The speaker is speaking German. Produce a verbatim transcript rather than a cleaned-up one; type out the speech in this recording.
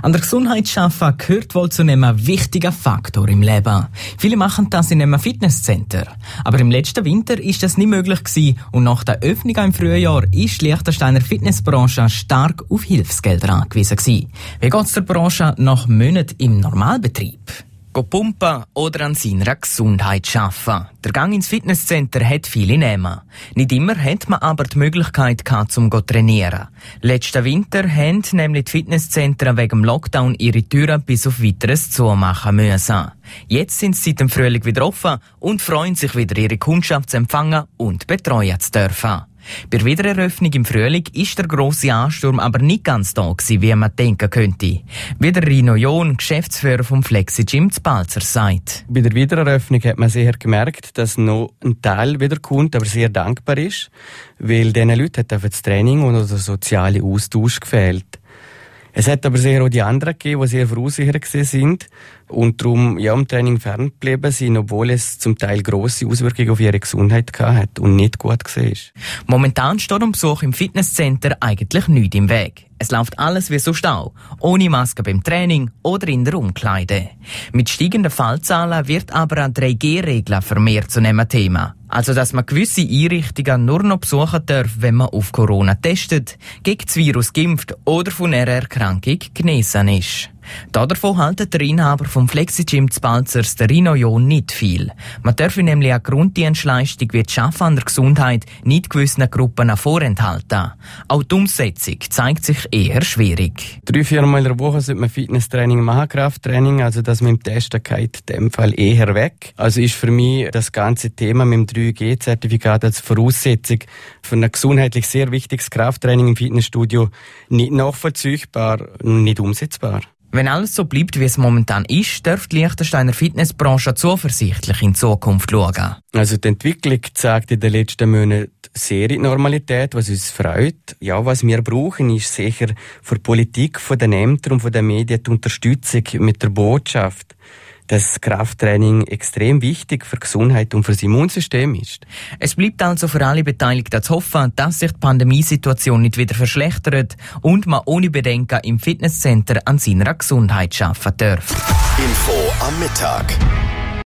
An der Gesundheit arbeiten gehört wohl zu einem wichtigen Faktor im Leben. Viele machen das in einem Fitnesscenter. Aber im letzten Winter ist das nicht möglich gewesen und nach der Öffnung im Frühjahr ist die Liechtensteiner Fitnessbranche stark auf Hilfsgelder angewiesen gewesen. Wie geht es der Branche nach Monaten im Normalbetrieb? Go pumpen oder an seiner Gesundheit arbeiten. Der Gang ins Fitnesscenter hat viele Nehmen. Nicht immer hat man aber die Möglichkeit gehabt, zum zu trainieren. Letzten Winter haben nämlich die Fitnesszentren wegen dem Lockdown ihre Türen bis auf Weiteres zumachen müssen. Jetzt sind sie seit dem Frühling wieder offen und freuen sich wieder, ihre Kundschaft zu empfangen und betreuen zu dürfen. Bei der Wiedereröffnung im Frühling ist der grosse Ansturm aber nicht ganz da gewesen, wie man denken könnte. Wie der Rino John, Geschäftsführer vom Flexi Gym zu Balzer, sagt. Bei der Wiedereröffnung hat man sehr gemerkt, dass noch ein Teil wiederkommt, aber sehr dankbar ist, weil diesen Leuten hat einfach das Training und der soziale Austausch gefehlt. Es hat aber sehr auch die anderen gegeben, die sehr verunsichert sind und darum ja, am Training ferngeblieben sind, obwohl es zum Teil grosse Auswirkungen auf ihre Gesundheit hatte und nicht gut war. Momentan steht am Besuch im Fitnesscenter eigentlich nichts im Weg. Es läuft alles wie sonst auch, ohne Maske beim Training oder in der Umkleide. Mit steigenden Fallzahlen wird aber eine drei G Regel vermehrt zu einem Thema. Also, dass man gewisse Einrichtungen nur noch besuchen darf, wenn man auf Corona testet, gegen das Virus geimpft oder von einer Erkrankung genesen ist. Davon hält der Inhaber vom Flexi Gym zu Balzers, der Rino John, nicht viel. Man darf nämlich eine Grunddienstleistung wie das Arbeiten an der Gesundheit nicht gewissen Gruppen vorenthalten. Auch die Umsetzung zeigt sich eher schwierig. Drei, viermal in der Woche sollte man Fitnesstraining machen, Krafttraining, also das mit dem Testen geht in dem Fall eher weg. Also ist für mich das ganze Thema mit dem drei G Zertifikat als Voraussetzung für ein gesundheitlich sehr wichtiges Krafttraining im Fitnessstudio nicht nachvollziehbar und nicht umsetzbar. Wenn alles so bleibt, wie es momentan ist, darf die Liechtensteiner Fitnessbranche zuversichtlich in die Zukunft schauen. Also die Entwicklung zeigt in den letzten Monaten sehr in die Normalität, was uns freut. Ja, was wir brauchen, ist sicher für die Politik, von den Ämtern und von den Medien die Unterstützung mit der Botschaft, dass Krafttraining extrem wichtig für die Gesundheit und für das Immunsystem ist. Es bleibt also für alle Beteiligten zu hoffen, dass sich die Pandemiesituation nicht wieder verschlechtert und man ohne Bedenken im Fitnesscenter an seiner Gesundheit arbeiten darf. Info am Mittag.